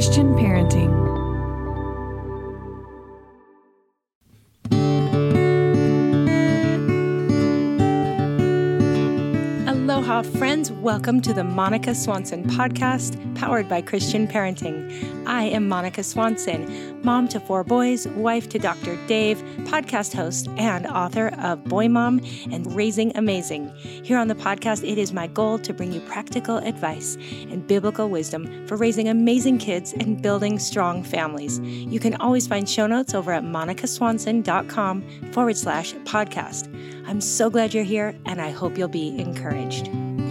Christian Parenting. Aloha, friends. Welcome to the Monica Swanson podcast, powered by Christian Parenting. I am Monica Swanson, mom to 4 boys, wife to Dr. Dave, podcast host, and author of Boy Mom and Raising Amazing. Here on the podcast, it is my goal to bring you practical advice and biblical wisdom for raising amazing kids and building strong families. You can always find show notes over at monicaswanson.com/podcast. I'm so glad you're here, and I hope you'll be encouraged.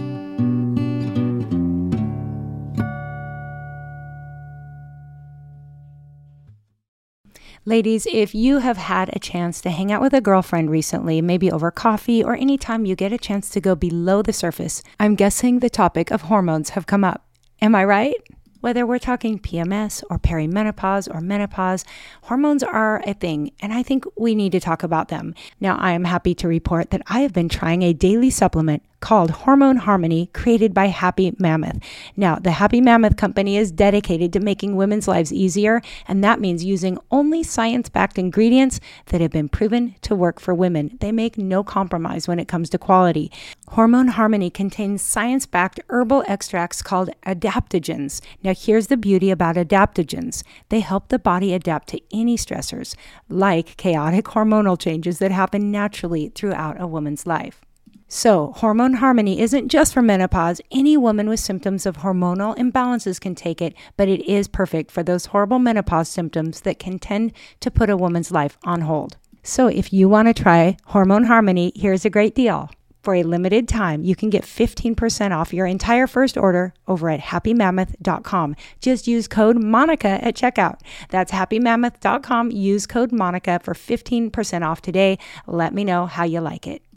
Ladies, if you have had a chance to hang out with a girlfriend recently, maybe over coffee or anytime you get a chance to go below the surface, I'm guessing the topic of hormones have come up. Am I right? Whether we're talking PMS or perimenopause or menopause, hormones are a thing, and I think we need to talk about them. Now, I am happy to report that I have been trying a daily supplement called Hormone Harmony, created by Happy Mammoth. Now, the Happy Mammoth company is dedicated to making women's lives easier, and that means using only science-backed ingredients that have been proven to work for women. They make no compromise when it comes to quality. Hormone Harmony contains science-backed herbal extracts called adaptogens. Now, here's the beauty about adaptogens. They help the body adapt to any stressors, like chaotic hormonal changes that happen naturally throughout a woman's life. So, Hormone Harmony isn't just for menopause. Any woman with symptoms of hormonal imbalances can take it, but it is perfect for those horrible menopause symptoms that can tend to put a woman's life on hold. So, if you want to try Hormone Harmony, here's a great deal. For a limited time, you can get 15% off your entire first order over at happymammoth.com. Just use code MONICA at checkout. That's happymammoth.com. Use code MONICA for 15% off today. Let me know how you like it.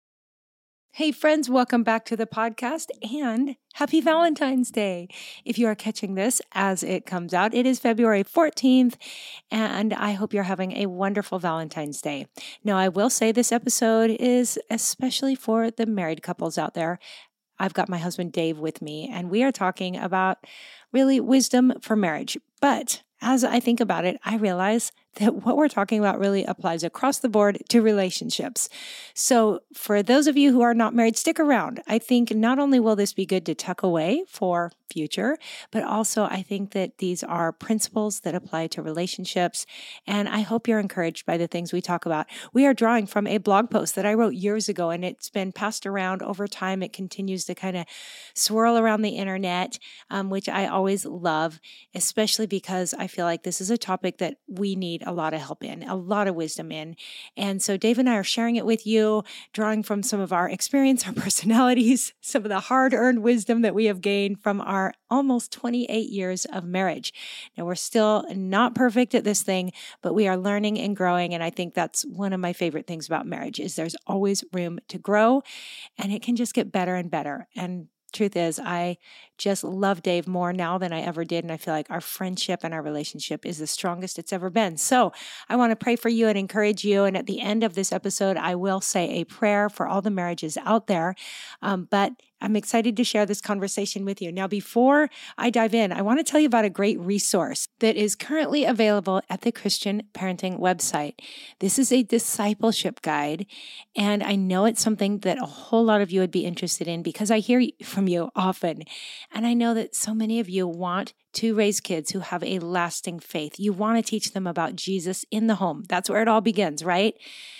Hey friends, welcome back to the podcast and happy Valentine's Day. If you are catching this as it comes out, it is February 14th, and I hope you're having a wonderful Valentine's Day. Now, I will say this episode is especially for the married couples out there. I've got my husband Dave with me, and we are talking about really wisdom for marriage. But as I think about it, I realize that what we're talking about really applies across the board to relationships. So for those of you who are not married, stick around. I think not only will this be good to tuck away for future, but also I think that these are principles that apply to relationships. And I hope you're encouraged by the things we talk about. We are drawing from a blog post that I wrote years ago, and it's been passed around over time. It continues to kind of swirl around the internet, which I always love, especially because I feel like this is a topic that we need a lot of help in, a lot of wisdom in. And so Dave and I are sharing it with you, drawing from some of our experience, our personalities, some of the hard-earned wisdom that we have gained from our almost 28 years of marriage. Now, we're still not perfect at this thing, but we are learning and growing. And I think that's one of my favorite things about marriage is there's always room to grow, and it can just get better and better. And truth is, I just love Dave more now than I ever did. And I feel like our friendship and our relationship is the strongest it's ever been. So I want to pray for you and encourage you. And at the end of this episode, I will say a prayer for all the marriages out there. But I'm excited to share this conversation with you. Now, before I dive in, I want to tell you about a great resource that is currently available at the Christian Parenting website. This is a discipleship guide, and I know it's something that a whole lot of you would be interested in because I hear from you often. And I know that so many of you want to raise kids who have a lasting faith. You want to teach them about Jesus in the home. That's where it all begins, right?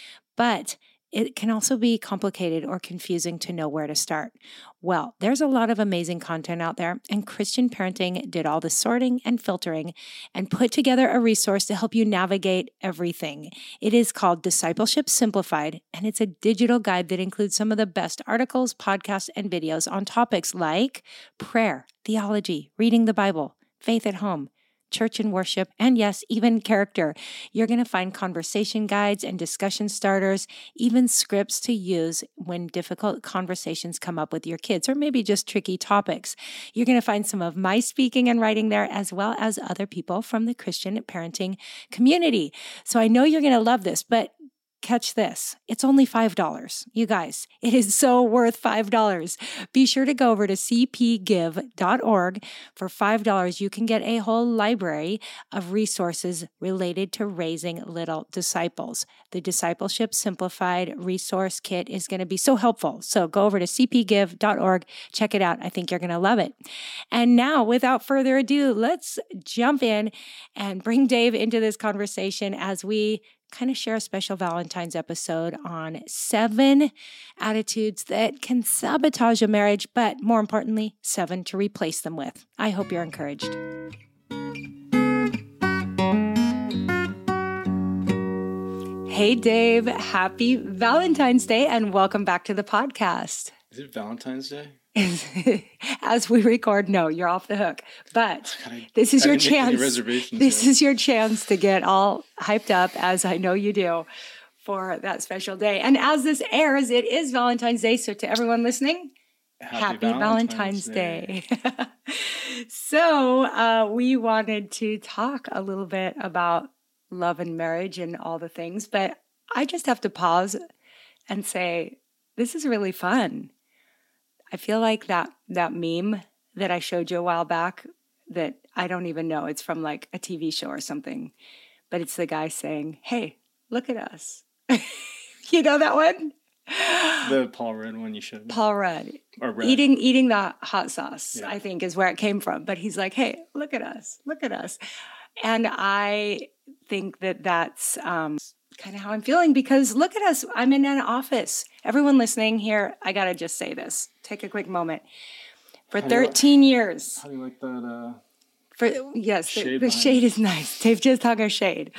But it can also be complicated or confusing to know where to start. Well, there's a lot of amazing content out there, and Christian Parenting did all the sorting and filtering and put together a resource to help you navigate everything. It is called Discipleship Simplified, and it's a digital guide that includes some of the best articles, podcasts, and videos on topics like prayer, theology, reading the Bible, faith at home, church and worship, and yes, even character. You're going to find conversation guides and discussion starters, even scripts to use when difficult conversations come up with your kids, or maybe just tricky topics. You're going to find some of my speaking and writing there, as well as other people from the Christian parenting community. So I know you're going to love this, but catch this. It's only $5. You guys, it is so worth $5. Be sure to go over to cpgive.org. For $5, you can get a whole library of resources related to raising little disciples. The Discipleship Simplified resource kit is going to be so helpful. So go over to cpgive.org. Check it out. I think you're going to love it. And now, without further ado, let's jump in and bring Dave into this conversation as we kind of share a special Valentine's episode on 7 attitudes that can sabotage a marriage, but more importantly, 7 to replace them with. I hope you're encouraged. Hey, Dave. Happy Valentine's Day and welcome back to the podcast. Is it Valentine's Day? As we record, no, you're off the hook. But this is your chance. This is your chance to get all hyped up, as I know you do, for that special day. And as this airs, it is Valentine's Day. So to everyone listening, happy Valentine's Day. So we wanted to talk a little bit about love and marriage and all the things, but I just have to pause and say, this is really fun. I feel like that meme that I showed you a while back that I don't even know. It's from like a TV show or something. But it's the guy saying, hey, look at us. You know that one? The Paul Rudd one you showed me. Paul Rudd. Or Rudd. Eating the hot sauce, I think, is where it came from. But he's like, hey, look at us. Look at us. And I think that that's kind of how I'm feeling because look at us. I'm in an office. Everyone listening here, I got to just say this. Take a quick moment. For 13 years. How do you like that? Yes, the shade is nice. Dave just hung a shade.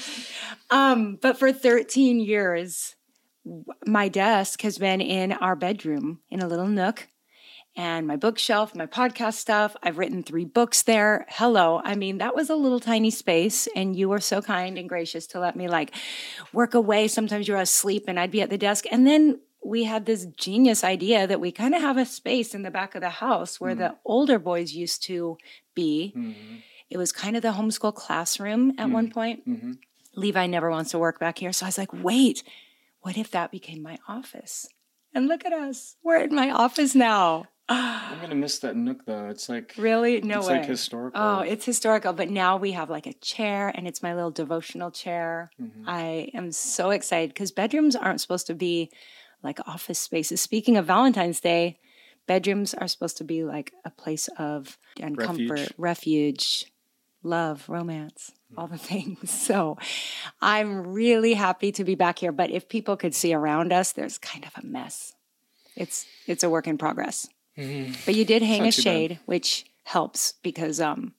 But for 13 years, my desk has been in our bedroom in a little nook. And my bookshelf, my podcast stuff, I've written 3 books there. Hello. I mean, that was a little tiny space. And you were so kind and gracious to let me like work away. Sometimes you're asleep and I'd be at the desk. And then we had this genius idea that we kind of have a space in the back of the house where the older boys used to be. Mm-hmm. It was kind of the homeschool classroom at one point. Mm-hmm. Levi never wants to work back here. So I was like, wait, what if that became my office? And look at us. We're in my office now. I'm going to miss that nook, though. It's like... Really? No way. It's like historical. Oh, it's historical. But now we have like a chair, and it's my little devotional chair. Mm-hmm. I am so excited because bedrooms aren't supposed to be like office spaces. Speaking of Valentine's Day, bedrooms are supposed to be like a place of comfort, refuge, love, romance, all the things. So I'm really happy to be back here. But if people could see around us, there's kind of a mess. It's a work in progress. Mm-hmm. But you did hang a shade, which helps because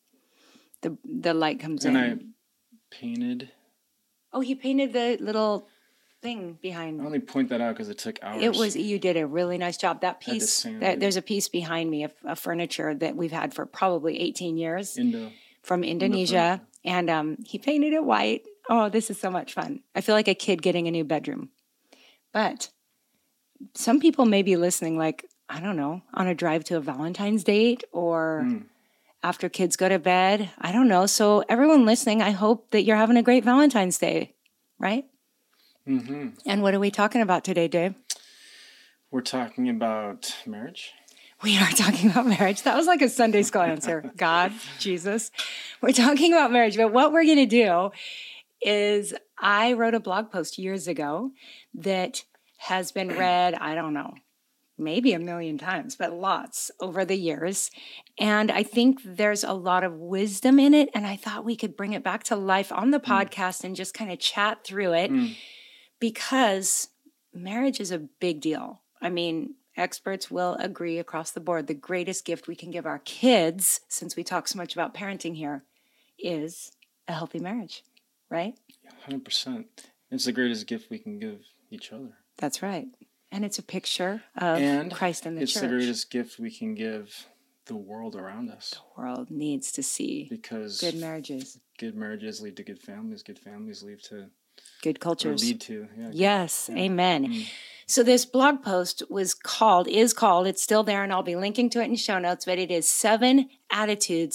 the light comes in. And I painted. Oh, he painted the little thing behind. I only point that out because it took hours. You did a really nice job. That piece, there's a piece behind me of furniture that we've had for probably 18 years. From Indonesia. And he painted it white. Oh, this is so much fun. I feel like a kid getting a new bedroom. But some people may be listening like, I don't know, on a drive to a Valentine's date or after kids go to bed. I don't know. So everyone listening, I hope that you're having a great Valentine's Day, right? Mm-hmm. And what are we talking about today, Dave? We're talking about marriage. We are talking about marriage. That was like a Sunday school answer. God, Jesus. We're talking about marriage. But what we're going to do is I wrote a blog post years ago that has been read, I don't know, maybe 1 million times, but lots over the years. And I think there's a lot of wisdom in it. And I thought we could bring it back to life on the podcast and just kind of chat through it because marriage is a big deal. I mean, experts will agree across the board. The greatest gift we can give our kids, since we talk so much about parenting here, is a healthy marriage, right? 100%. It's the greatest gift we can give each other. That's right. And it's a picture of Christ in the church. It's the greatest gift we can give the world around us. The world needs to see good marriages. Good marriages lead to good families. Good families lead to good cultures. Lead to, yeah. Yes, yeah. Amen. So this blog post is called, it's still there, and I'll be linking to it in show notes, but it is 7 attitudes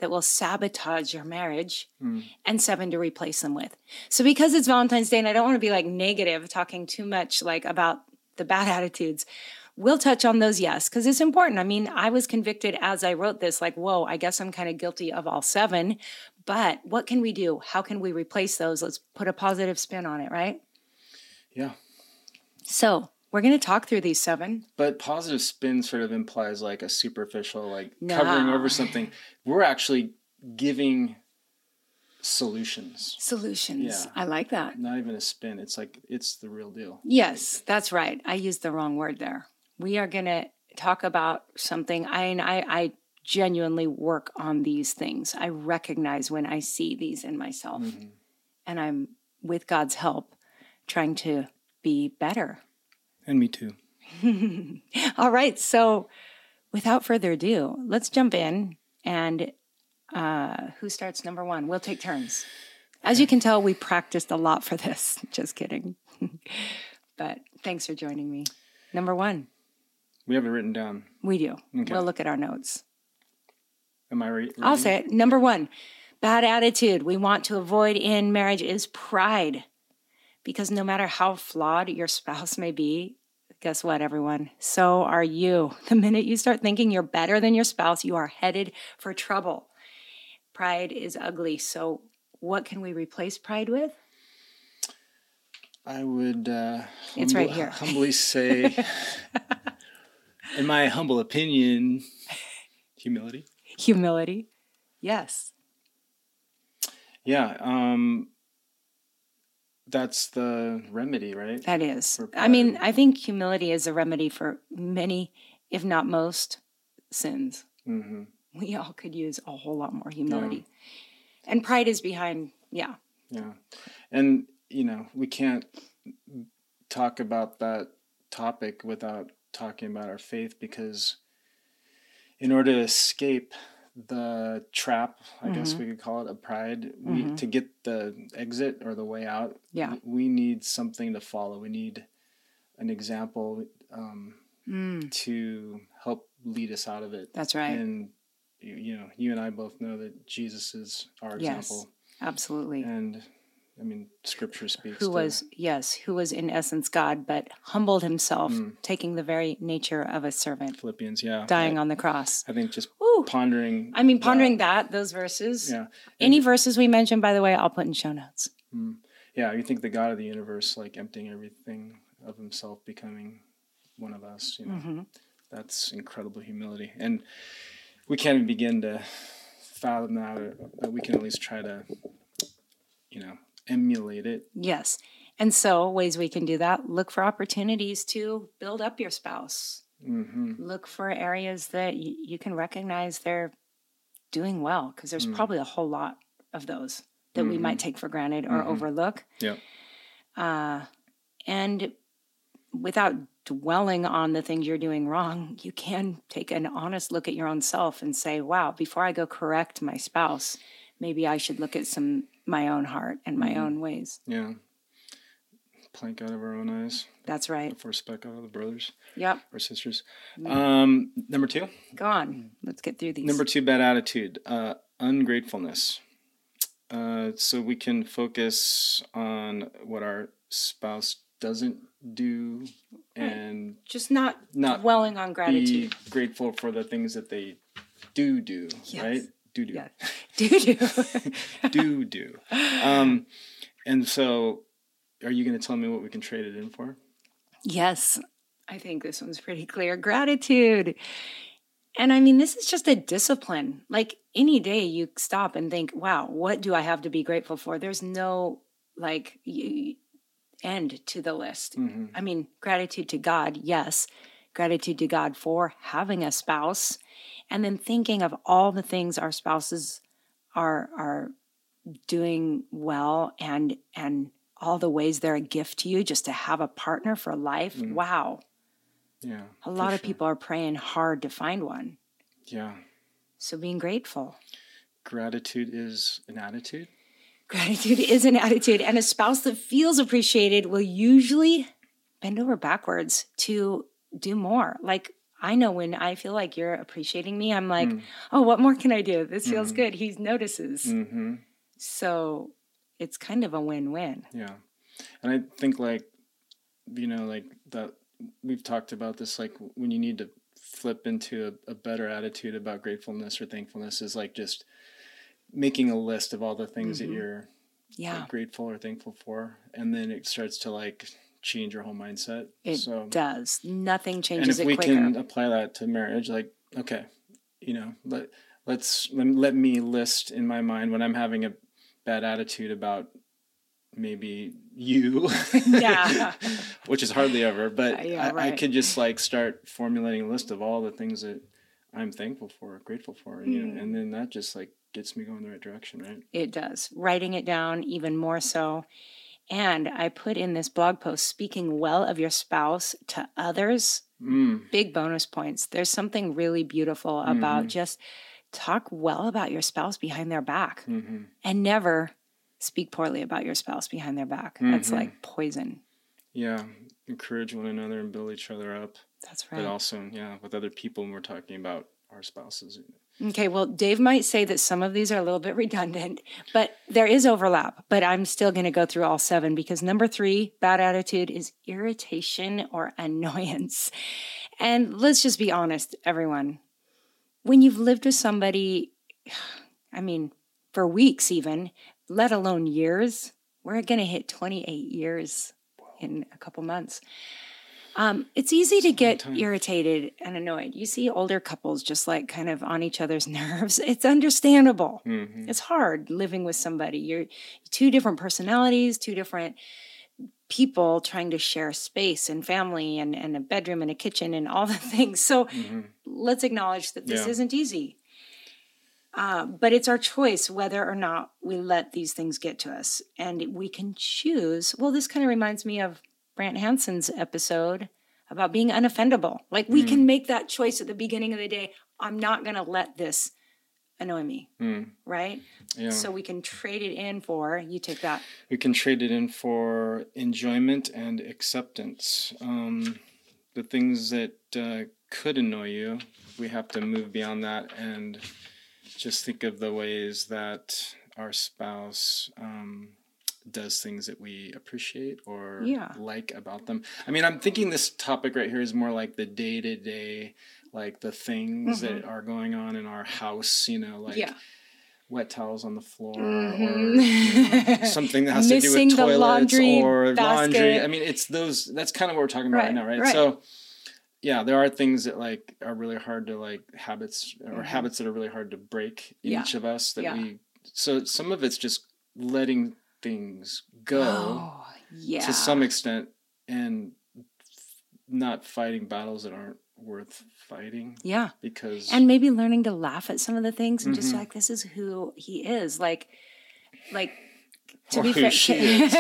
that will sabotage your marriage, Mm. and 7 to replace them with. So because it's Valentine's Day, and I don't want to be like negative, talking too much like about the bad attitudes, we'll touch on those, yes, because it's important. I mean, I was convicted as I wrote this, like, whoa, I guess I'm kind of guilty of all 7. But what can we do? How can we replace those? Let's put a positive spin on it, right? Yeah. So we're going to talk through these 7. But positive spin sort of implies like a superficial, like No. covering over something. We're actually giving solutions. Solutions. Yeah. I like that. Not even a spin. It's like, it's the real deal. Yes, that's right. I used the wrong word there. We are going to talk about something. I genuinely work on these things. I recognize when I see these in myself. Mm-hmm. And I'm, with God's help, trying to be better. And me too. All right. So without further ado, let's jump in. And who starts number 1? We'll take turns. As you can tell, we practiced a lot for this. Just kidding. But thanks for joining me. Number 1. We have it written down. We do. Okay. We'll look at our notes. Am I right? I'll say it. Number 1, bad attitude we want to avoid in marriage is pride. Because no matter how flawed your spouse may be, guess what, everyone? So are you. The minute you start thinking you're better than your spouse, you are headed for trouble. Pride is ugly. So what can we replace pride with? I would It's right here. humbly say, in my humble opinion, humility. Humility. Yes. Yeah. That's the remedy, right? That is. For I mean, pride. I think humility is a remedy for many, if not most, sins. Mm-hmm. We all could use a whole lot more humility. And pride is behind, yeah. Yeah. And, we can't talk about that topic without talking about our faith, because in order to escape the trap, I guess we could call it, of pride, to get the exit or the way out, Yeah. we need something to follow. We need an example to help lead us out of it. That's right. And, you and I both know that Jesus is our Yes, example. absolutely. And, I mean, Scripture speaks Who was in essence God, but humbled himself, taking the very nature of a servant, Philippians, yeah. dying on the cross. I think just Woo. pondering. Pondering those verses. Yeah. Any verses we mentioned, by the way, I'll put in show notes. Yeah, you think the God of the universe, like emptying everything of himself, becoming one of us, that's incredible humility. And we can't even begin to fathom that, but we can at least try to, emulate it. Yes. And so ways we can do that, look for opportunities to build up your spouse. Mm-hmm. Look for areas that you can recognize they're doing well, because there's probably a whole lot of those that we might take for granted or overlook. Yeah. And without dwelling on the things you're doing wrong, you can take an honest look at your own self and say, wow, before I go correct my spouse, maybe I should look at my own heart and my own ways. Yeah. Plank out of our own eyes. That's right. Before speck out of the brothers. Yep. Or sisters. Number 2. Go on. Let's get through these. Number 2, bad attitude. Ungratefulness. So we can focus on what our spouse doesn't do and just not dwelling on gratitude. Be grateful for the things that they do, yes. right? Do. Yeah. Do. And so, are you going to tell me what we can trade it in for? Yes. I think this one's pretty clear. Gratitude. And this is just a discipline. Like any day you stop and think, wow, what do I have to be grateful for? There's no end to the list. Mm-hmm. Gratitude to God, yes. Gratitude to God for having a spouse. And then thinking of all the things our spouses are doing well and all the ways they're a gift to you, just to have a partner for life. Wow. Yeah. A lot of people are praying hard to find one. Yeah. So being grateful. Gratitude is an attitude? Gratitude is an attitude. And a spouse that feels appreciated will usually bend over backwards to do more. Like I know when I feel like you're appreciating me, I'm like, oh, what more can I do? This feels good. He notices. Mm-hmm. So it's kind of a win-win. Yeah. And I think like, like that we've talked about this, like when you need to flip into a better attitude about gratefulness or thankfulness is like just making a list of all the things that you're like, grateful or thankful for. And then it starts to like change your whole mindset. It does. Nothing changes it quicker. And if we can apply that to marriage, like, okay, let me list in my mind when I'm having a bad attitude about maybe you, which is hardly ever, but I could just like start formulating a list of all the things that I'm thankful for, grateful for, and then that just like gets me going the right direction, right? It does. Writing it down even more so. And I put in this blog post, speaking well of your spouse to others, big bonus points. There's something really beautiful about just talk well about your spouse behind their back and never speak poorly about your spouse behind their back. That's like poison. Yeah. Encourage one another and build each other up. That's right. But also, with other people when we're talking about our spouses. Okay, well, Dave might say that some of these are a little bit redundant, but there is overlap. But I'm still going to go through all 7 because number 3, bad attitude, is irritation or annoyance. And let's just be honest, everyone. When you've lived with somebody, I mean, for weeks even, let alone years, we're going to hit 28 years in a couple months. It's easy to get irritated and annoyed. You see older couples just like kind of on each other's nerves. It's understandable. It's hard living with somebody. You're 2 different personalities, 2 different people trying to share space and family and a bedroom and a kitchen and all the things. So let's acknowledge that this isn't easy. But it's our choice whether or not we let these things get to us. And we can choose. Well, this kind of reminds me of Brant Hansen's episode about being unoffendable. Like we can make that choice at the beginning of the day. I'm not going to let this annoy me. Right? Yeah. So we can trade it in for, you take that. We can trade it in for enjoyment and acceptance. The things that could annoy you, we have to move beyond that and just think of the ways that our spouse does things that we appreciate or like about them. I mean, I'm thinking this topic right here is more like the day-to-day, like the things that are going on in our house, like wet towels on the floor or something that has to do with toilets or laundry. I mean, it's those, that's kind of what we're talking about right now, right? So there are things that like are really hard to like habits or habits that are really hard to break in each of us that so some of it's just letting things go to some extent and not fighting battles that aren't worth fighting. Yeah. And maybe learning to laugh at some of the things and just like, this is who he is. Like to be fair. She is.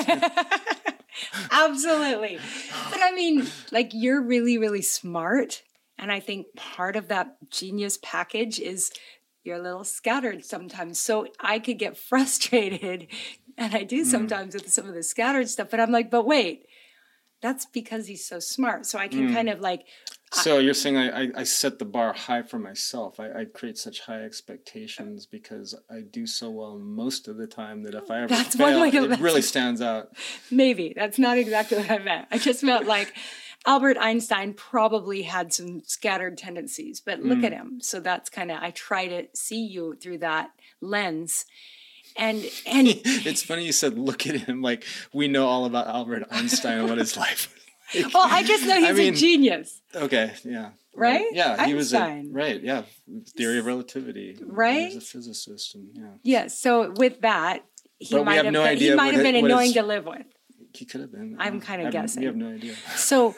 Absolutely. But I mean, like you're really, really smart. And I think part of that genius package is you're a little scattered sometimes. So I could get frustrated, and I do sometimes with some of the scattered stuff, but I'm like, but wait, that's because he's so smart. So I can kind of like... So you're saying I set the bar high for myself. I create such high expectations because I do so well most of the time that if I ever fail, it really stands out. Maybe. That's not exactly what I meant. I just meant like Albert Einstein probably had some scattered tendencies, but look at him. So that's kind of, I try to see you through that lens. And it's funny you said, look at him. Like we know all about Albert Einstein and what his life was. Well, I just know he's a genius. Okay, yeah. Right? Yeah, Einstein. He was theory of relativity. Right? He was a physicist. And Yes, so with that, he might have been annoying to live with. He could have been. I'm kind of guessing. You have no idea. So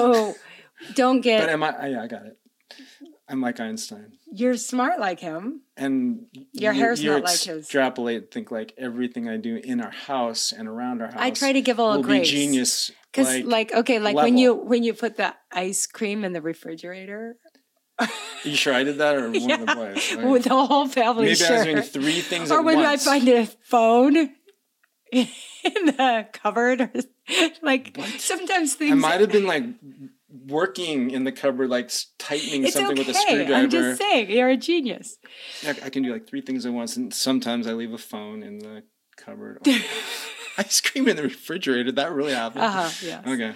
don't get... But I got it. I'm like Einstein. You're smart like him. And your hair's not like his. Extrapolate, think like everything I do in our house and around our house. I try to give a little grace. Be genius. Because when you put the ice cream in the refrigerator. Are you sure I did that or one of the boys? Like, with the whole family. Maybe I was doing 3 things at once. Or when I find a phone in the cupboard. Or, like sometimes things. I might have been like working in the cupboard, like tightening It's something with a okay. screwdriver. I'm just saying, you're a genius. I can do like 3 things at once, and sometimes I leave a phone in the cupboard. Oh, ice cream in the refrigerator. Did that really happen? Yes. Okay.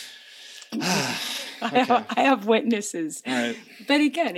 I have witnesses. All right. But again,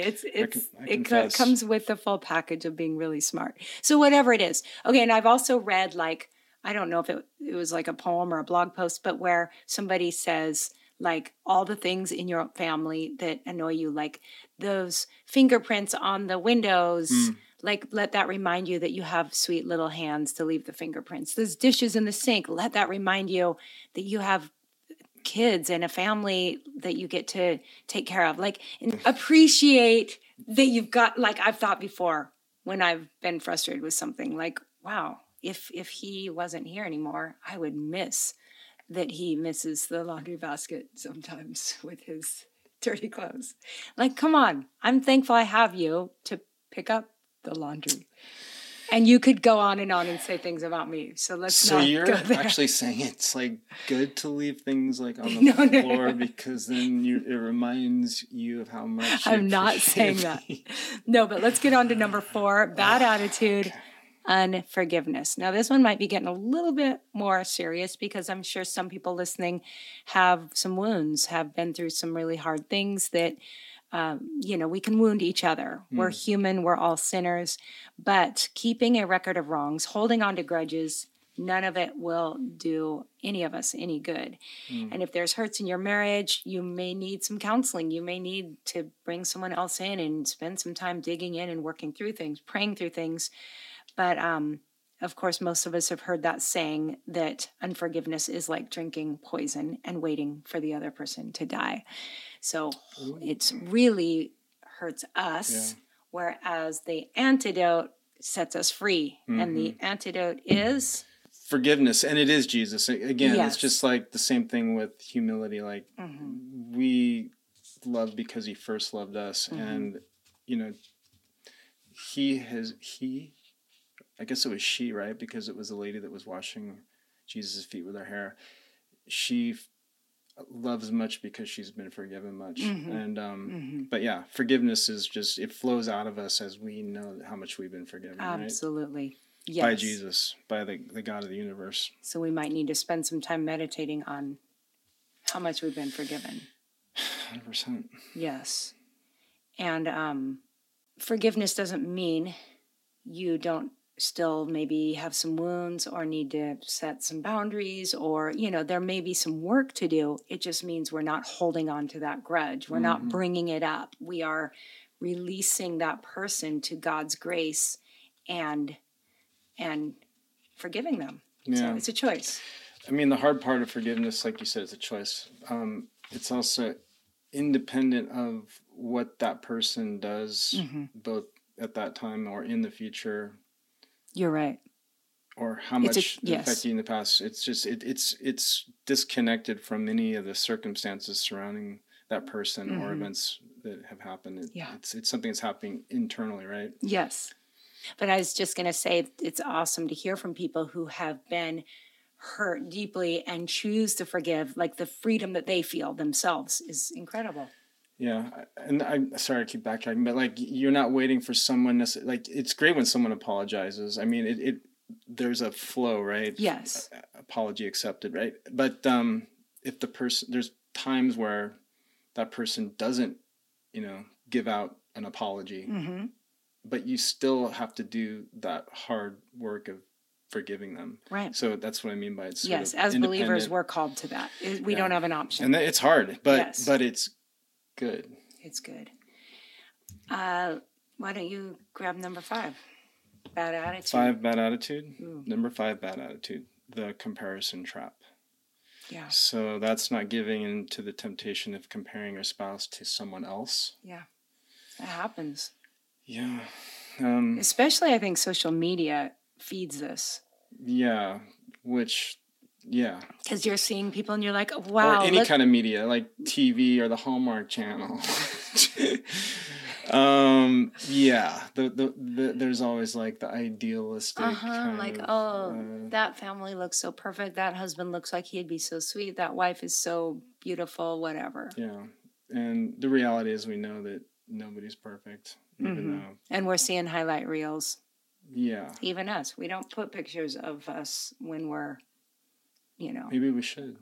it comes with the full package of being really smart. So whatever it is. Okay, and I've also read, like, I don't know if it was like a poem or a blog post, but where somebody says, like, all the things in your family that annoy you, like those fingerprints on the windows, like, let that remind you that you have sweet little hands to leave the fingerprints. Those dishes in the sink, let that remind you that you have kids and a family that you get to take care of. Like, and appreciate that you've got, like, I've thought before when I've been frustrated with something, like, wow, if he wasn't here anymore, I would miss that he misses the laundry basket sometimes with his dirty clothes. Like, come on, I'm thankful I have you to pick up the laundry. And you could go on and say things about me. So let's not go there. So you're actually saying it's like good to leave things like on the floor because then it reminds you of how much I'm not saying that. No, but let's get on to number 4, bad attitude, unforgiveness. Now, this one might be getting a little bit more serious because I'm sure some people listening have some wounds, have been through some really hard things that we can wound each other. We're human. We're all sinners. But keeping a record of wrongs, holding on to grudges, none of it will do any of us any good. And if there's hurts in your marriage, you may need some counseling. You may need to bring someone else in and spend some time digging in and working through things, praying through things. But of course, most of us have heard that saying that unforgiveness is like drinking poison and waiting for the other person to die. So it's really hurts us, whereas the antidote sets us free. And the antidote is forgiveness. And it is Jesus. Again, It's just like the same thing with humility. Like we love because he first loved us. And, I guess it was she, right? Because it was the lady that was washing Jesus' feet with her hair. She loves much because she's been forgiven much. And but yeah, forgiveness is just, it flows out of us as we know how much we've been forgiven. Absolutely. Right? Yes. By Jesus, by the God of the universe. So we might need to spend some time meditating on how much we've been forgiven. 100%. Yes. And forgiveness doesn't mean you don't still maybe have some wounds or need to set some boundaries, or, there may be some work to do. It just means we're not holding on to that grudge. We're not bringing it up. We are releasing that person to God's grace and forgiving them. Yeah. So it's a choice. I mean, the hard part of forgiveness, like you said, is a choice. It's also independent of what that person does, both at that time or in the future. You're right. Or how much it affected you in the past. It's just it's disconnected from any of the circumstances surrounding that person or events that have happened. It's something that's happening internally, right? Yes. But I was just going to say, it's awesome to hear from people who have been hurt deeply and choose to forgive. Like, the freedom that they feel themselves is incredible. Yeah, and I'm sorry I keep backtracking, but like, you're not waiting for someone like, it's great when someone apologizes. I mean, there's a flow, right? Yes. Apology accepted, right? But if the person, there's times where that person doesn't, give out an apology, but you still have to do that hard work of forgiving them. Right. So that's what I mean by it's yes, as believers, we're called to that. We don't have an option. And it's hard, but it's good. It's good. Why don't you grab number 5? Bad attitude. 5, bad attitude. Number 5, bad attitude. The comparison trap. Yeah. So that's not giving in to the temptation of comparing your spouse to someone else. Yeah. That happens. Yeah. Especially, I think social media feeds this. Yeah. Because you're seeing people and you're like, wow. Or any kind of media, like TV or the Hallmark Channel. There's always like the idealistic that family looks so perfect. That husband looks like he'd be so sweet. That wife is so beautiful, whatever. Yeah. And the reality is we know that nobody's perfect, even though. And we're seeing highlight reels. Yeah. Even us. We don't put pictures of us when we're, Maybe we should.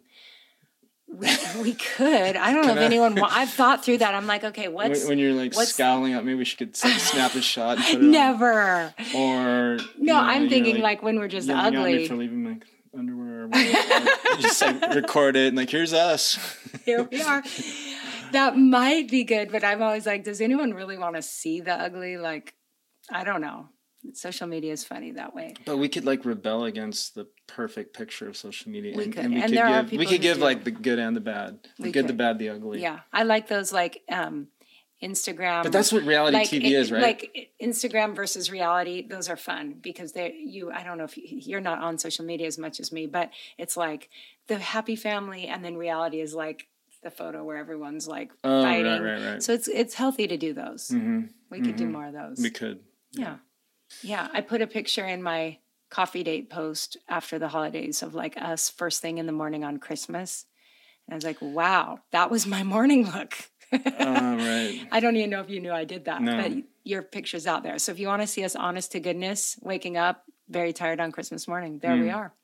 We could. I don't know if anyone. I've thought through that. I'm like, okay, when you're like scowling at me, we should snap a shot. And put it Never. Or no, I'm thinking like when we're just ugly. At me for leaving my underwear. Or whatever. Just like record it and like here's us. Here we are. That might be good, but I'm always like, does anyone really want to see the ugly? Like, I don't know. Social media is funny that way. But we could like rebel against the perfect picture of social media. We could. And there are people we could give like the good and the bad. The good, the bad, the ugly. Yeah. I like those like Instagram. But that's what reality TV is, right? Like Instagram versus reality. Those are fun because I don't know if you're not on social media as much as me, but it's like the happy family and then reality is like the photo where everyone's like fighting. Right. So it's healthy to do those. Mm-hmm. We could do more of those. We could. Yeah. I put a picture in my coffee date post after the holidays of like us first thing in the morning on Christmas. And I was like, wow, that was my morning look. Right. I don't even know if you knew I did that, no. but your picture's out there. So if you want to see us honest to goodness, waking up very tired on Christmas morning, there we are.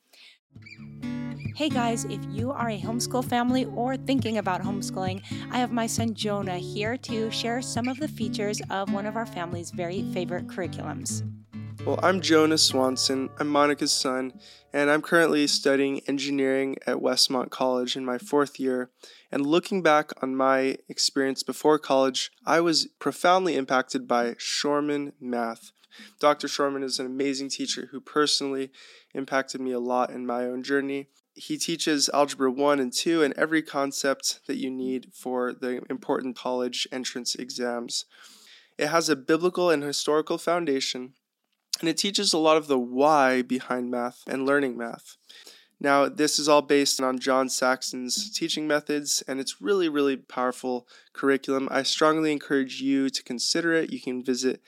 Hey guys, if you are a homeschool family or thinking about homeschooling, I have my son Jonah here to share some of the features of one of our family's very favorite curriculums. Well, I'm Jonah Swanson. I'm Monica's son, and I'm currently studying engineering at Westmont College in my 4th year. And looking back on my experience before college, I was profoundly impacted by Shoreman Math. Dr. Shoreman is an amazing teacher who personally impacted me a lot in my own journey. He teaches Algebra 1 and 2 and every concept that you need for the important college entrance exams. It has a biblical and historical foundation, and it teaches a lot of the why behind math and learning math. Now, this is all based on John Saxon's teaching methods, and it's really, really powerful curriculum. I strongly encourage you to consider it. You can visit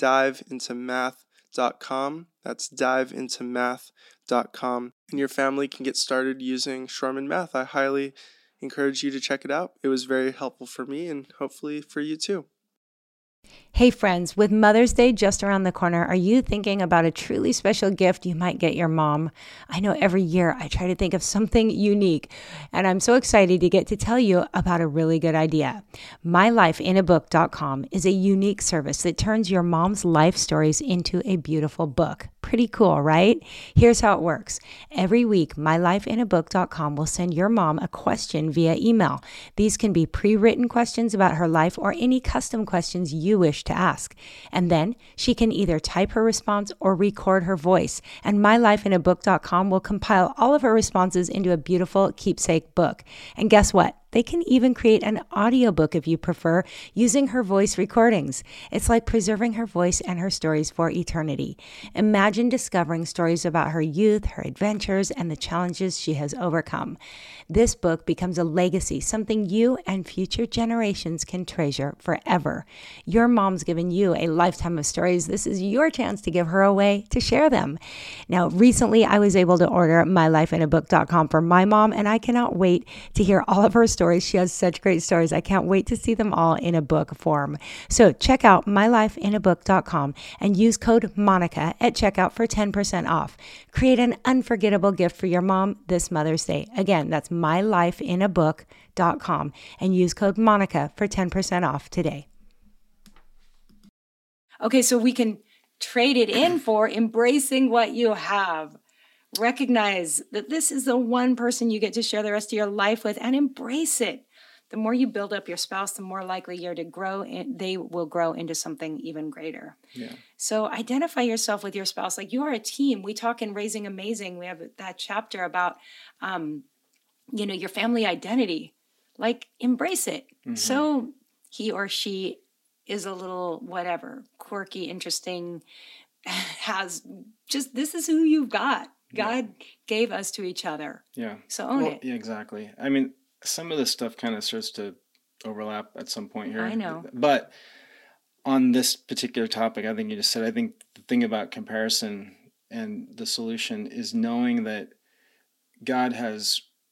diveintomath.com. That's diveintomath.com. And your family can get started using Shoreman Math. I highly encourage you to check it out. It was very helpful for me and hopefully for you too. Hey friends, with Mother's Day just around the corner, are you thinking about a truly special gift you might get your mom? I know every year I try to think of something unique, and I'm so excited to get to tell you about a really good idea. MyLifeInABook.com is a unique service that turns your mom's life stories into a beautiful book. Pretty cool, right? Here's how it works. Every week, MyLifeInABook.com will send your mom a question via email. These can be pre-written questions about her life or any custom questions you wish to ask. And then she can either type her response or record her voice. And MyLifeInABook.com will compile all of her responses into a beautiful keepsake book. And guess what? They can even create an audiobook if you prefer, using her voice recordings. It's like preserving her voice and her stories for eternity. Imagine discovering stories about her youth, her adventures, and the challenges she has overcome. This book becomes a legacy, something you and future generations can treasure forever. Your mom's given you a lifetime of stories. This is your chance to give her a way to share them. Now, recently I was able to order MyLifeInABook.com for my mom, and I cannot wait to hear all of her stories. She has such great stories. I can't wait to see them all in a book form. So check out MyLifeInABook.com and use code Monica at checkout for 10% off. Create an unforgettable gift for your mom this Mother's Day. Again, that's MyLifeInABook.com and use code Monica for 10% off today. Okay, so we can trade it in for embracing what you have. Recognize that this is the one person you get to share the rest of your life with and embrace it. The more you build up your spouse, the more likely you're to grow, and they will grow into something even greater. Yeah. So identify yourself with your spouse. Like you are a team. We talk in Raising Amazing. We have that chapter about, your family identity. Like embrace it. Mm-hmm. So he or she is a little whatever, quirky, interesting, this is who you've got. God gave us to each other. Yeah. So own it. Yeah, exactly. I mean, some of this stuff kind of starts to overlap at some point here. I know. But on this particular topic, I think you just said, I think the thing about comparison and the solution is knowing that God has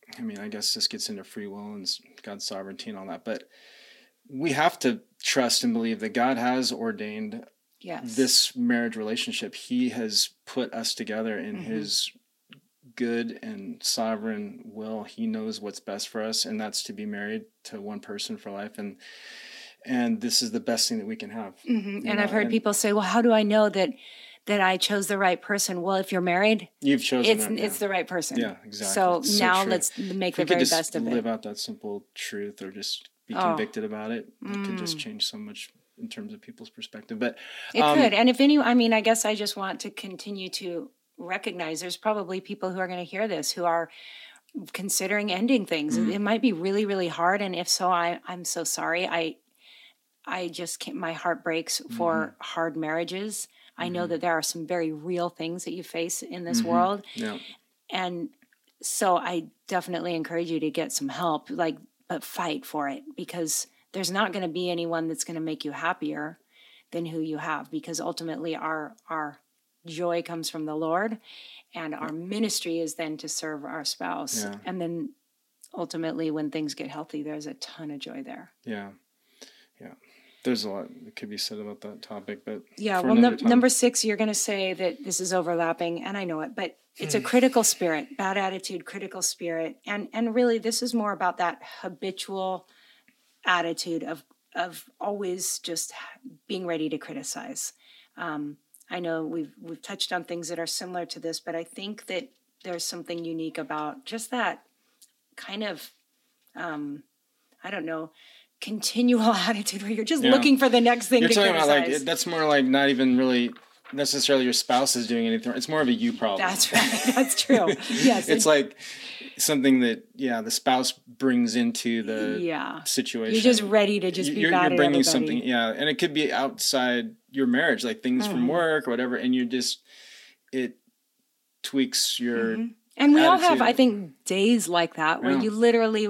I mean, I guess this gets into free will and God's sovereignty and all that, but we have to trust and believe that God has ordained this marriage relationship. He has put us together in his good and sovereign will. He knows what's best for us, and that's to be married to one person for life. And this is the best thing that we can have. And I've heard people say, well, how do I know that I chose the right person? Well, if you're married, you've chosen it's the right person. Yeah, exactly. So now let's make the very best of it. Live out that simple truth, or just be convicted about it. It could just change so much in terms of people's perspective. But it could. And if I guess I just want to continue to recognize there's probably people who are going to hear this who are considering ending things. It might be really, really hard. And if so, I'm so sorry. I just can't, my heart breaks for hard marriages. I know that there are some very real things that you face in this world. Yeah. And so I definitely encourage you to get some help, but fight for it, because there's not going to be anyone that's going to make you happier than who you have, because ultimately our joy comes from the Lord, and our ministry is then to serve our spouse. Yeah. And then ultimately when things get healthy, there's a ton of joy there. Yeah. Yeah. There's a lot that could be said about that topic, but number 6, you're going to say that this is overlapping, and I know it, but it's a critical spirit, bad attitude, critical spirit. And really this is more about that habitual attitude of always just being ready to criticize. I know we've touched on things that are similar to this, but I think that there's something unique about just that kind of, continual attitude where you're just looking for the next thing to criticize. You're talking about that's more like not even really necessarily your spouse is doing anything. It's more of a you problem. That's right. That's true. Yes. It's like something that, the spouse brings into the situation. You're just ready to just be bad at everybody. You're bringing something, and it could be outside your marriage, like things from work or whatever, and it tweaks your And we all have, I think, days like that where you literally,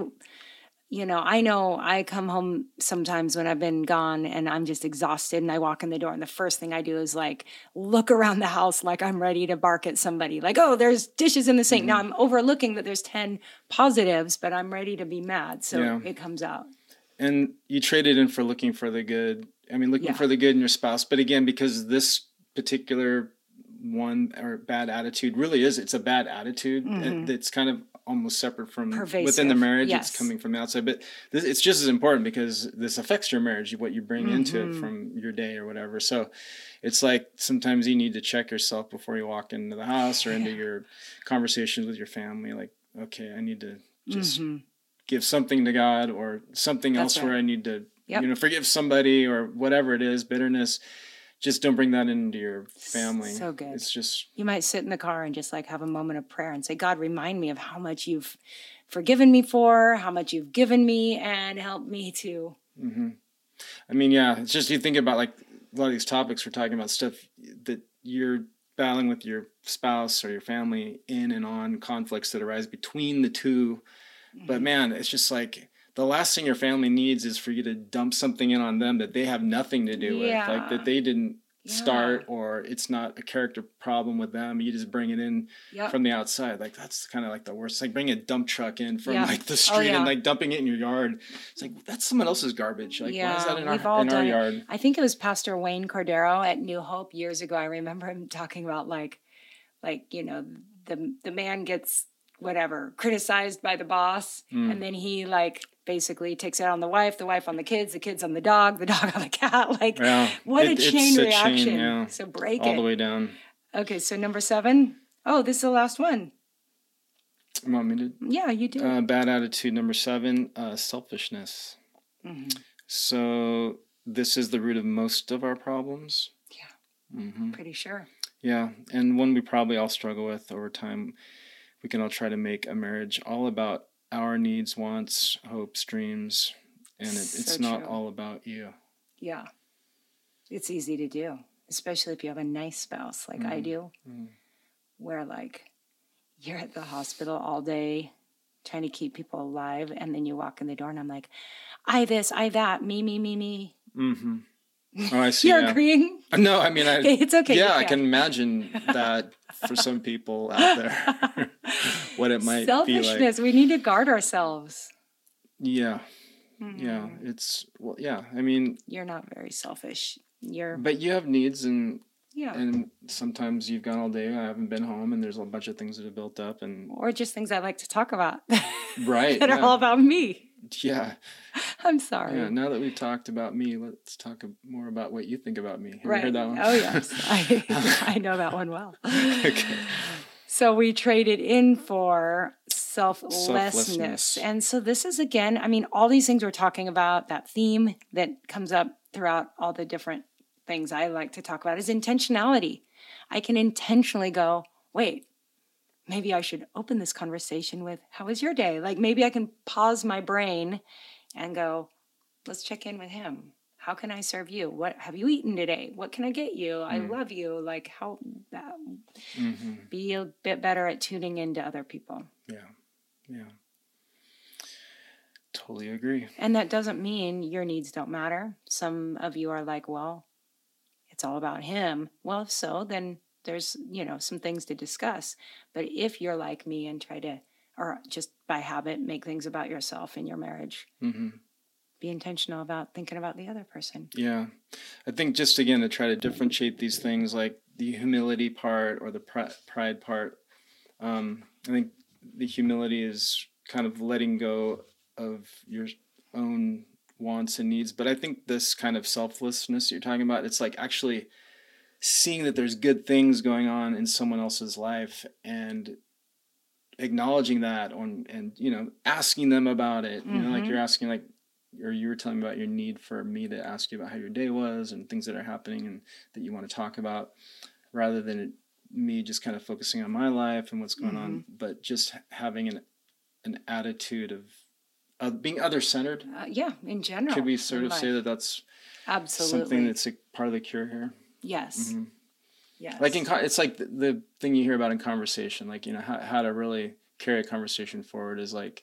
I know I come home sometimes when I've been gone and I'm just exhausted, and I walk in the door and the first thing I do is look around the house like I'm ready to bark at somebody. Like, oh, there's dishes in the sink. Now I'm overlooking that there's 10 positives, but I'm ready to be mad. So it comes out. And you trade it in for looking for the good. I mean, looking for the good in your spouse. But again, because this particular one or bad attitude really it's a bad attitude that's kind of almost separate from pervasive. Within the marriage. It's coming from the outside, but it's just as important because this affects your marriage, what you bring into it from your day or whatever. So it's like sometimes you need to check yourself before you walk into the house or into your conversations with your family. Like, okay, I need to just give something to God or something else where I need to forgive somebody or whatever it is, bitterness. Just don't bring that into your family. So good. It's just... You might sit in the car and just have a moment of prayer and say, God, remind me of how much you've forgiven me for, how much you've given me, and help me to... I mean, it's just you think about a lot of these topics we're talking about, stuff that you're battling with your spouse or your family in and on, conflicts that arise between the two. But man, it's just the last thing your family needs is for you to dump something in on them that they have nothing to do with, that they didn't start, or it's not a character problem with them. You just bring it in from the outside. That's kind of the worst. It's bringing a dump truck in from the street and dumping it in your yard. It's that's someone else's garbage. Why is that in our yard? I think it was Pastor Wayne Cordero at New Hope years ago. I remember him talking about the man gets criticized by the boss, and then he basically takes it on the wife on the kids on the dog on the cat. What a chain reaction. So break all the way down. Okay, so number 7. Oh, this is the last one. You want me to? Yeah, you do. Bad attitude number 7, selfishness. So this is the root of most of our problems. Yeah, pretty sure. Yeah, and one we probably all struggle with over time. We can all try to make a marriage all about our needs, wants, hopes, dreams, and it's not all about you. Yeah. It's easy to do, especially if you have a nice spouse like I do, where you're at the hospital all day trying to keep people alive, and then you walk in the door and I'm like, I this, I that, me. Oh, I see. You're Yeah. agreeing? No, I mean, Okay, it's okay. Yeah, I can imagine that for some people out there, what it might be like. Selfishness. We need to guard ourselves. Yeah. Yeah. It's, well, yeah. I mean, You're not very selfish. But you have needs, and yeah. And sometimes you've gone all day, I haven't been home, and there's a bunch of things that have built up, and or just things I like to talk about. Right. that are all about me. Yeah. I'm sorry. Yeah. Now that we've talked about me, let's talk more about what you think about me. Have right. you heard that one? Oh, yes. I know that one well. Okay. So we traded in for selflessness. And so this is, again, I mean, all these things we're talking about, that theme that comes up throughout all the different things I like to talk about is intentionality. I can intentionally go, wait, maybe I should open this conversation with, how was your day? Like maybe I can pause my brain and go, let's check in with him. How can I serve you? What have you eaten today? What can I get you? I love you. Like how be a bit better at tuning into other people. Yeah. Yeah. Totally agree. And that doesn't mean your needs don't matter. Some of you are like, well, it's all about him. Well, if so, then there's, some things to discuss. But if you're like me and try to, or just by habit, make things about yourself in your marriage, be intentional about thinking about the other person. Yeah. I think just, again, to try to differentiate these things, like the humility part or the pride part, I think the humility is kind of letting go of your own wants and needs. But I think this kind of selflessness you're talking about, it's like actually seeing that there's good things going on in someone else's life and acknowledging that and asking them about it. Like you're asking, like, or you were telling me about your need for me to ask you about how your day was and things that are happening and that you want to talk about, rather than me just kind of focusing on my life and what's going on, but just having an attitude of being other-centered. In general. Could we sort of say that that's absolutely something that's a part of the cure here? Yes. Yes. Like it's like the thing you hear about in conversation, like, how to really carry a conversation forward is like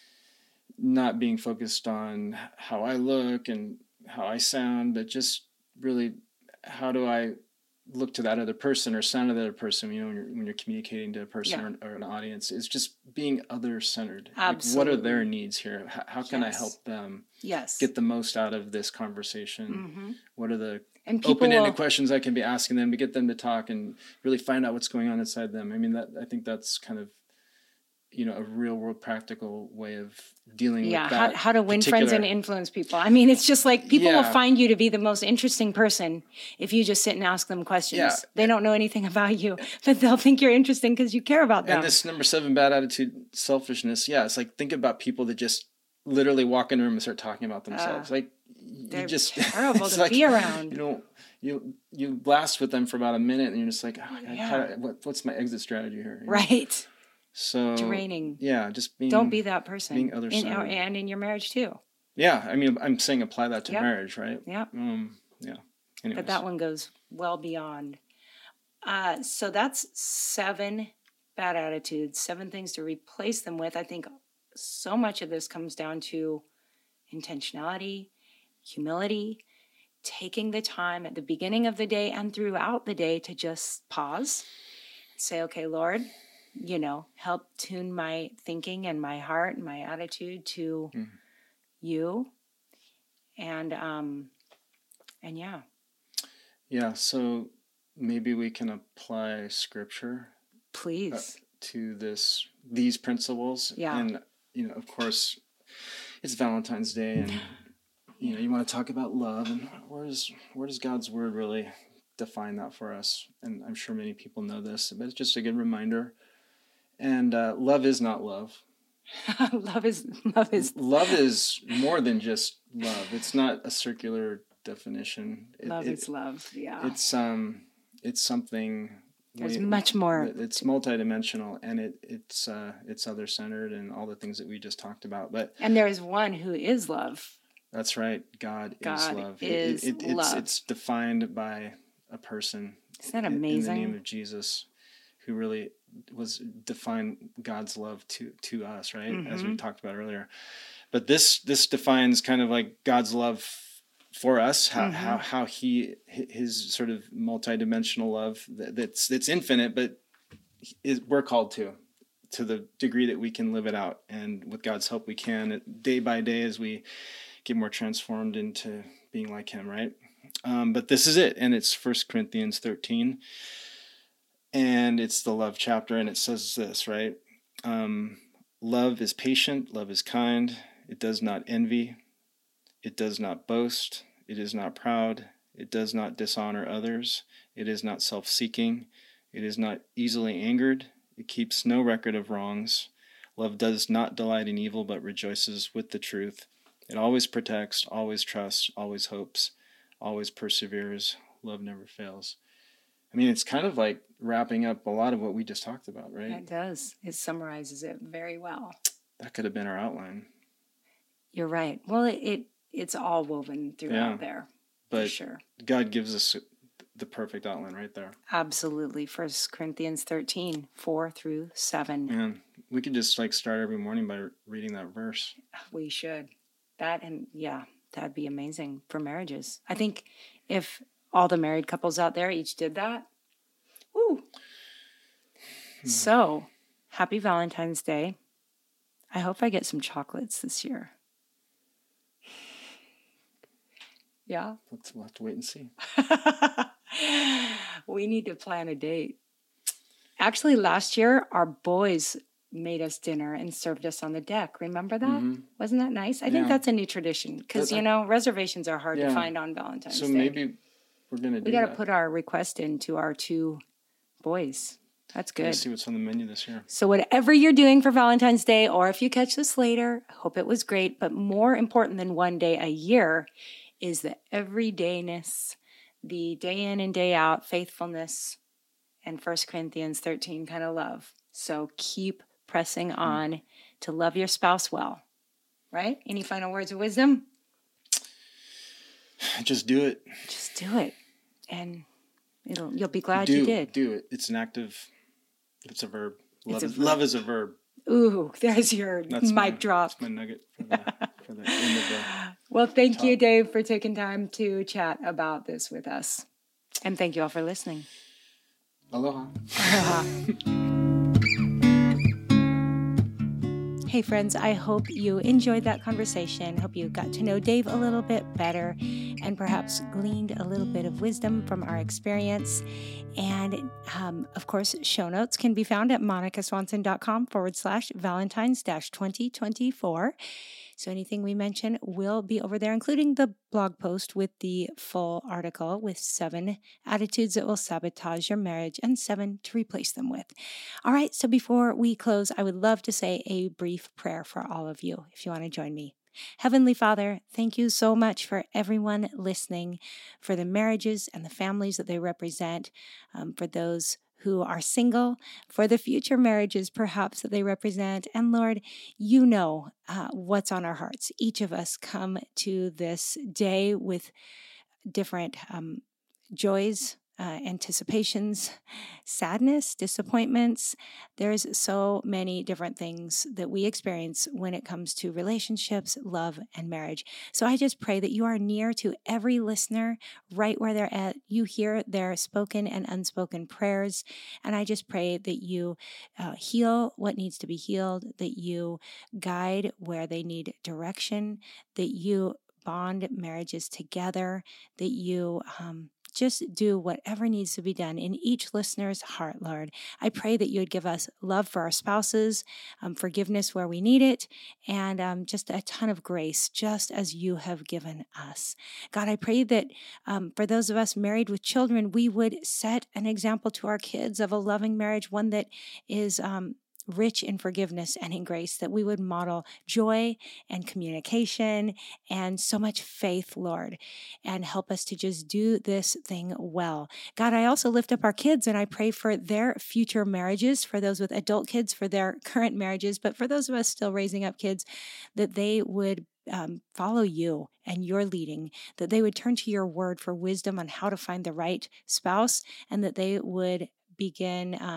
not being focused on how I look and how I sound, but just really how do I look to that other person or sound to that other person, when you're communicating to a person or an audience, is just being other-centered. Absolutely. Like, what are their needs here? How can I help them get the most out of this conversation? What are the open-ended questions I can be asking them to get them to talk and really find out what's going on inside them? I mean, I think that's kind of, a real-world practical way of dealing with that. How to win friends and influence people. I mean, it's just like people will find you to be the most interesting person if you just sit and ask them questions. Yeah. They don't know anything about you, but they'll think you're interesting because you care about them. And this number 7, bad attitude, selfishness. Yeah, it's like, think about people that just literally walk in a room and start talking about themselves. Like, they're just terrible to be around. You blast with them for about a minute, and you're just like, what's my exit strategy here? Right. So draining. Yeah, just being. Don't be that person. Being other-centered. And in your marriage too. Yeah, I mean, I'm saying apply that to marriage, right? Yeah. Yeah. Anyways. But that one goes well beyond. So that's 7 bad attitudes, 7 things to replace them with. I think so much of this comes down to intentionality, humility, taking the time at the beginning of the day and throughout the day to just pause, say, okay, Lord, help tune my thinking and my heart and my attitude to you. And yeah. Yeah. So maybe we can apply scripture, please, to these principles. Yeah. And, of course it's Valentine's Day and, you want to talk about love, and where does God's word really define that for us? And I'm sure many people know this, but it's just a good reminder. And love is not love. Love is love is more than just love. It's not a circular definition. Love is love. Yeah. It's something. There's much more. It's multidimensional, and it's other-centered, and all the things that we just talked about. And there is one who is love. That's right. God is love. It's defined by a person. Isn't that amazing? In the name of Jesus, who really was define God's love to us, right? As we talked about earlier. But this defines kind of like God's love for us, how his sort of multidimensional love that's infinite, but we're called to the degree that we can live it out. And with God's help, we can day by day as we get more transformed into being like him, right? But this is it. And it's 1 Corinthians 13. And it's the love chapter. And it says this, right? Love is patient. Love is kind. It does not envy. It does not boast. It is not proud. It does not dishonor others. It is not self-seeking. It is not easily angered. It keeps no record of wrongs. Love does not delight in evil, but rejoices with the truth. It always protects, always trusts, always hopes, always perseveres. Love never fails. I mean, it's kind of like wrapping up a lot of what we just talked about, right? It does. It summarizes it very well. That could have been our outline. You're right. Well, it's all woven throughout there, but for sure. God gives us the perfect outline right there. Absolutely. 1 Corinthians 13, 4 through 7. Man, we could just like start every morning by reading that verse. We should. That'd be amazing for marriages. I think if all the married couples out there each did that, woo. So, happy Valentine's Day. I hope I get some chocolates this year. Yeah? We'll have to wait and see. We need to plan a date. Actually, last year, our boys made us dinner and served us on the deck. Remember that? Mm-hmm. Wasn't that nice? I think that's a new tradition because, reservations are hard to find on Valentine's Day. So maybe we're going to do that. We got to put our request into our 2 boys. That's good. Let's see what's on the menu this year. So whatever you're doing for Valentine's Day, or if you catch this later, I hope it was great. But more important than one day a year is the everydayness, the day in and day out faithfulness, and 1 Corinthians 13 kind of love. So keep pressing on to love your spouse well, right? Any final words of wisdom? Just do it. Just do it. And you'll be glad you did. Do it. It's a verb. Love is a verb. Ooh, there's your mic drop. That's my nugget for the end of the Well, thank you, Dave, for taking time to chat about this with us. And thank you all for listening. Aloha. Hey, friends, I hope you enjoyed that conversation. Hope you got to know Dave a little bit better and perhaps gleaned a little bit of wisdom from our experience. And, of course, show notes can be found at monicaswanson.com/Valentine's-2024. So anything we mention will be over there, including the blog post with the full article with 7 attitudes that will sabotage your marriage and 7 to replace them with. All right, so before we close, I would love to say a brief prayer for all of you, if you want to join me. Heavenly Father, thank you so much for everyone listening, for the marriages and the families that they represent, for those who are single, for the future marriages perhaps that they represent. And Lord, you know what's on our hearts. Each of us come to this day with different joys, anticipations, sadness, disappointments. There's so many different things that we experience when it comes to relationships, love, and marriage. So I just pray that you are near to every listener right where they're at. You hear their spoken and unspoken prayers. And I just pray that you heal what needs to be healed, that you guide where they need direction, that you bond marriages together, that you just do whatever needs to be done in each listener's heart, Lord. I pray that you would give us love for our spouses, forgiveness where we need it, and just a ton of grace, just as you have given us. God, I pray that for those of us married with children, we would set an example to our kids of a loving marriage, one that is rich in forgiveness and in grace, that we would model joy and communication and so much faith, Lord, and help us to just do this thing well. God, I also lift up our kids and I pray for their future marriages, for those with adult kids, for their current marriages, but for those of us still raising up kids, that they would follow you and your leading, that they would turn to your word for wisdom on how to find the right spouse, and that they would begin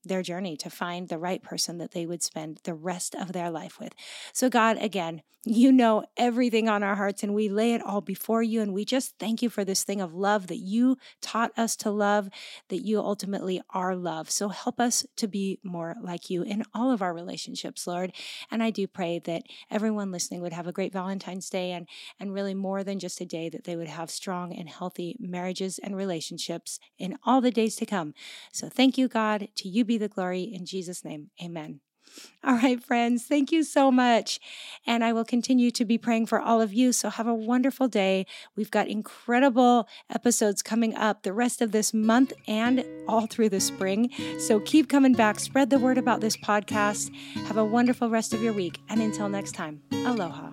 their journey to find the right person that they would spend the rest of their life with. So God, again, you know everything on our hearts, and we lay it all before you. And we just thank you for this thing of love that you taught us to love, that you ultimately are love. So help us to be more like you in all of our relationships, Lord. And I do pray that everyone listening would have a great Valentine's Day, and really more than just a day, that they would have strong and healthy marriages and relationships in all the days to come. So thank you, God. To you be the glory. In Jesus' name, amen. All right, friends, thank you so much. And I will continue to be praying for all of you. So have a wonderful day. We've got incredible episodes coming up the rest of this month and all through the spring. So keep coming back. Spread the word about this podcast. Have a wonderful rest of your week. And until next time, aloha.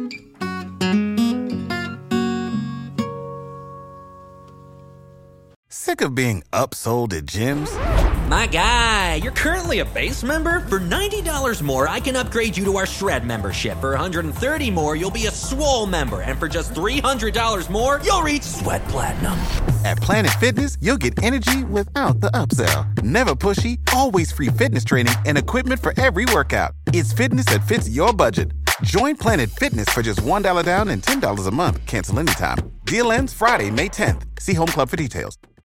Sick of being upsold at gyms? My guy, you're currently a base member? For $90 more, I can upgrade you to our Shred membership. For $130 more, you'll be a Swole member. And for just $300 more, you'll reach Sweat Platinum. At Planet Fitness, you'll get energy without the upsell. Never pushy, always free fitness training and equipment for every workout. It's fitness that fits your budget. Join Planet Fitness for just $1 down and $10 a month. Cancel anytime. Deal ends Friday, May 10th. See Home Club for details.